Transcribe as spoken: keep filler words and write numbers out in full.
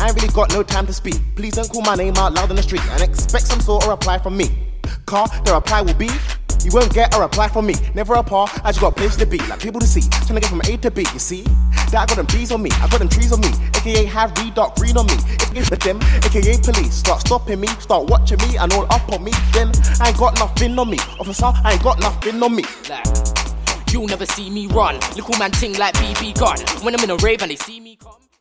I ain't really got no time to speak. Please don't call my name out loud in the street and expect some sort of reply from me. Car, the reply will be, you won't get a reply from me. Never a par, I just got a place to be, like people to see. Trying to get from A to B, you see? That I got them B's on me, I got them trees on me. A K A have read dark green on me. If it's them, A K A police, start stopping me, start watching me and all up on me. Then I ain't got nothing on me. Officer, I ain't got nothing on me. Like, you'll never see me run. Little man ting like B B gun. When I'm in a rave and they see me come.